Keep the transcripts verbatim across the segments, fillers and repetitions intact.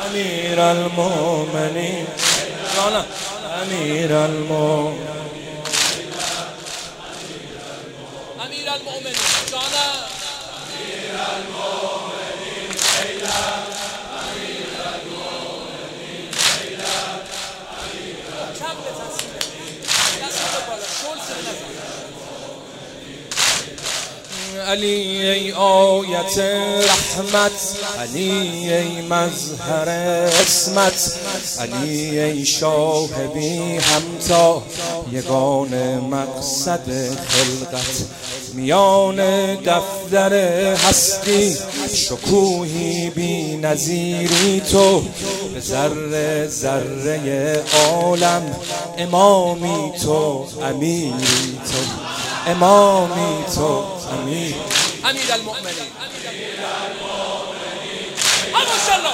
امیر المؤمنین جانم امیر المؤمنین امیر المؤمنین جانم امیر المؤمنین حیدر امیر المؤمنین حیدر کم به تصویره دست رو بالا شل سر نزن علی ای آیت رحمت، علی ای مظهر عصمت، علی ای شاه بی همتا، یگان مقصد خلقت، میان دفتر هستی شکوهی بی نظیری تو، به ذره ذره عالم امامی تو، امیری تو، امامی تو، امیر امیر المؤمنین ماشاءالله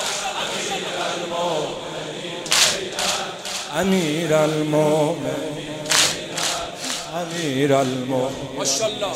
امیر المؤمنین امیر المؤمنین ماشاءالله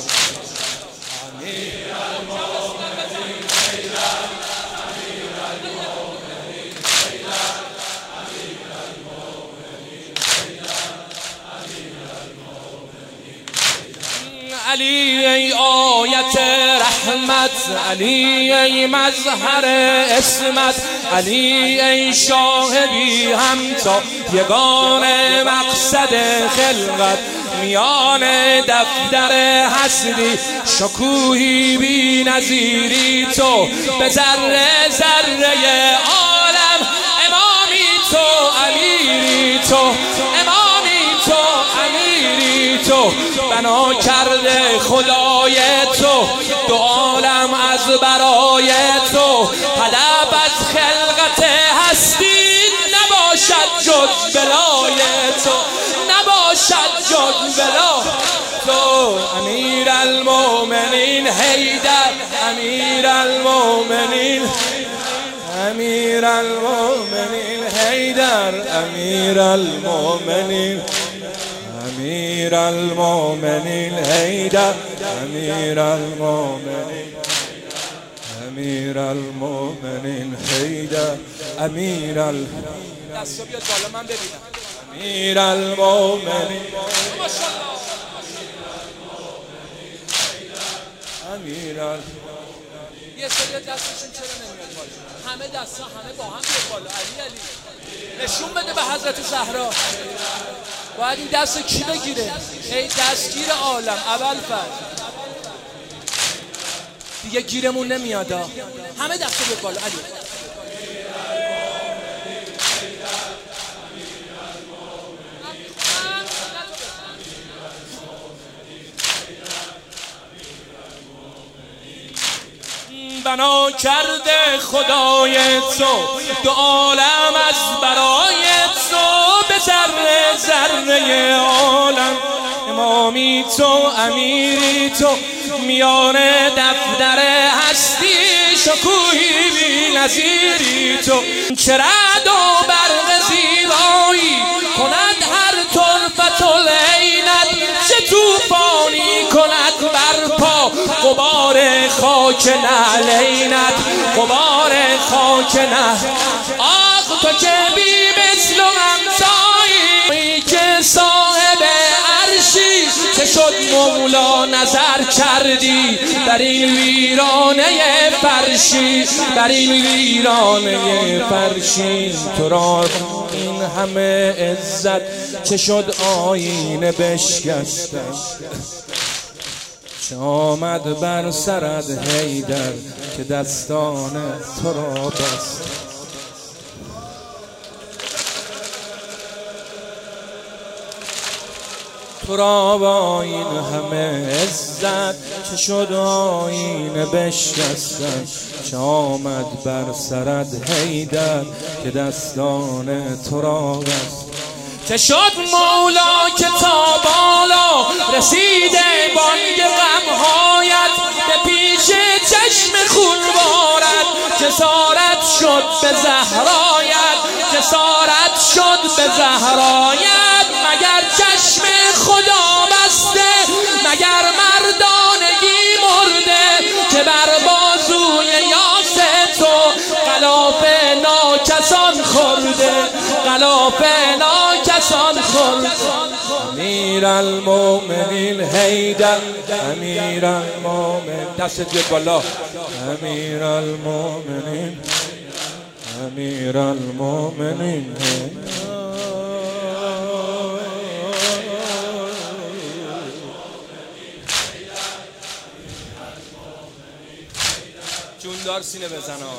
علی ای آیت رحمت، علی ای مظهر عصمت، علی ای شاه بی همتا، یگان مقصد خلقت، میان دفتر هستی شکوهی بی نظیری تو، به ذره ذره عالم امامی تو، امیری تو، امامی تو، امیری تو، بنا کرده خدای تو دو عالم از برای تو، هدف از خلقت هستی نباشد جز بلای تو، نباشد جز بلا تو، امیر المؤمنین حیدر امیر المؤمنین امیر المؤمنین حیدر امیر المؤمنین امیر المؤمنین حیدر امیر المؤمنین امیر المؤمنین حیدر امیر ال دستو بیاد بالا من ببینم امیر المؤمنین ماشاءالله امیر ال یه سری دستشون چرا نمیاد بالا؟ همه دستا همه با هم بیاد بالا. علی علی نشون بده به حضرت زهرا باید این دست کی بگیره؟ ای دستگیر عالم اول فرد دیگه گیرمون نمیاد. همه دستا بیاد بالا. علی بنا کرده خدای تو دو عالم از برای تو، به ذره ذره عالم امامی تو، امیری تو، میان دفتر هستی شکوهی بی نظیری تو، چه رعد و برق زیبایی کند هر طرفت العینت، چه توفانی کند برپا غبار خاک نعلینت، غبار خاک نعل آخ تو که بی مثل و همتایی، که صاحب عرشی چه شد مولا نظر کردی بر این ویرانه فرشی، بر این ویرانه فرشی، تو را این همه عزت چه شد آینه بشکستن، چه آمد بر سرت حیدر که دستان تو را بست، تو را با این همه عزت چه شد آینه بشکستن، چه آمد بر سرت حیدر که دستان تو را بست، چه شد مولا که تا بالا رسیده بانگ غمهایت، به پیش چشم خون بارد جسارت شد به زهرایت، جسارت شد به زهرایت، مگر چشم خدا بسته، مگر مردانگی مرده که بر بازوی یاس تو غلاف ناکسان امیر المومنین حیدر امیر المومنین دست بیاد بالا امیر المومنین امیر المومنین جوندار سینه بزن.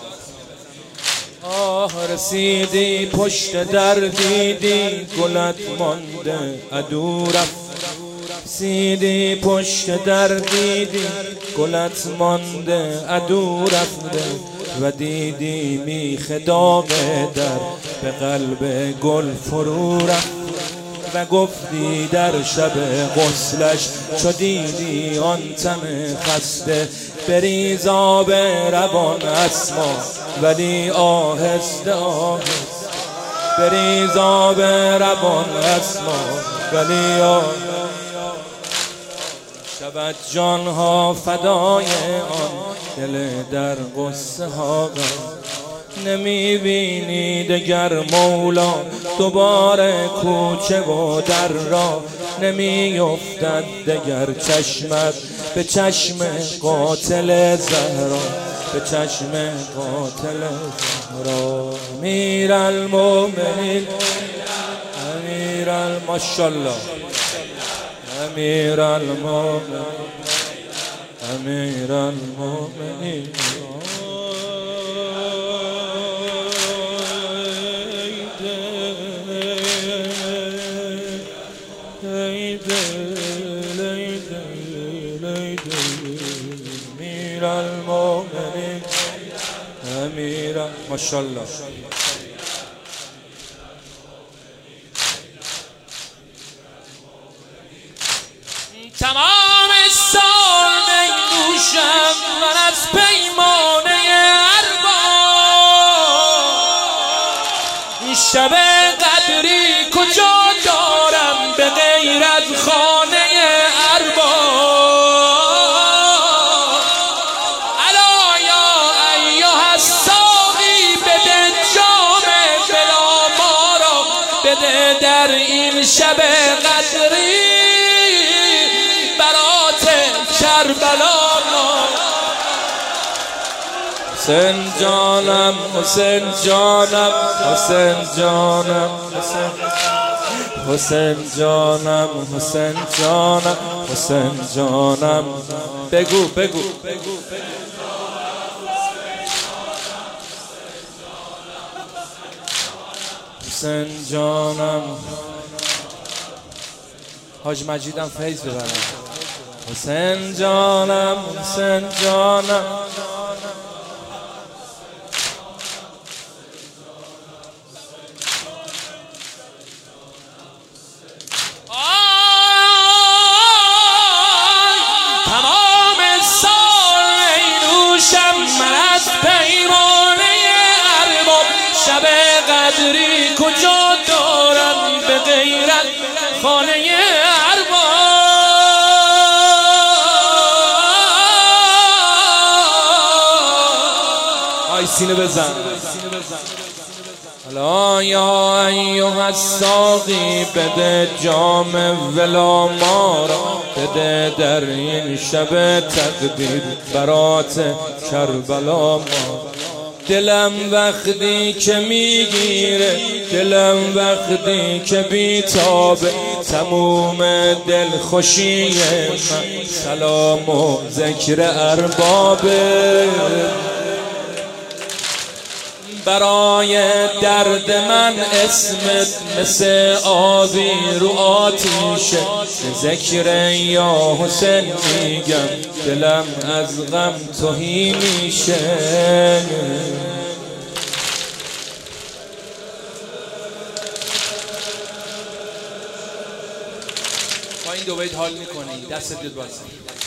آه رسیدی پشت در دیدی گلت مانده عدو رفت رسیدی پشت در دیدی گلت مانده عدو رفته و دیدی میخ داغ در به قلب گل فرو رفت و گفتی در شب غسلش چو دیدی آن تن خسته بریز آب روان اسما ولی آهسته آهسته بریز آب روان اسما ولی آهسته شود جانها فدای آن دل در غصه ها غم نمی بینی دگر مولا دوباره کوچه و در را نمی افتد دگر چشمت به چشم قاتل زهرا به چشم قاتل زهرا امیر المومنین امیر الماشالله امیر المومنین امیر المومنین امیر المومنین امیر ماشالله تمام سال می نوشم من از پیمانه ارباب شب قدری کجا دارم به غیر از خانه ارباب الا یا ایها الساقی بده جام بلا ما را بده در این شب قدری کربلا حسین جانم حسین جانم حسین جانم حسین جانم حسین جانم حسین جانم بگو بگو حسین جانم حاج مجیدم فیض ببرم حسین جانم حسین جانم تمام سال می نوشم من از پیمانه ارباب شب قدری کجا دارم به غیرت خانه سینه بزن الا یا ایها الساقی بده جام ولا ما را بده در این شب تقدیر برات کربلا ما دلم وقتی که میگیره دلم وقتی که بیتابه تموم دل خوشی من سلام و ذکر اربابه برای درد من اسمت مثل آبی رو آتیشه ذکر یا حسین میگم دلم از غم تهی میشه با این دو بیت حال میکنی دست دید بازی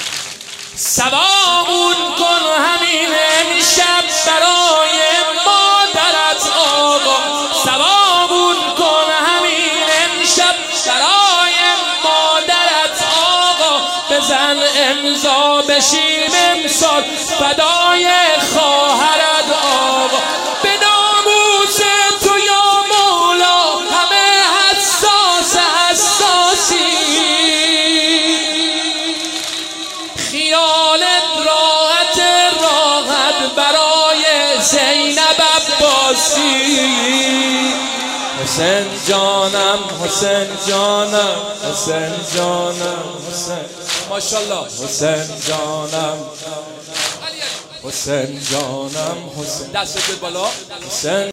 سبامون کن همین امشب برای مادرت آقا سبامون کن همین امشب برای مادرت آقا بزن امضا بشیم امسال فدای خواهرت آقا به ناموس تو یا مولا همه حساس حساسی حسین جانم حسین جانم حسین جانم حسین ماشاءالله حسین جانم حسین جانم حسین دست بالا حسین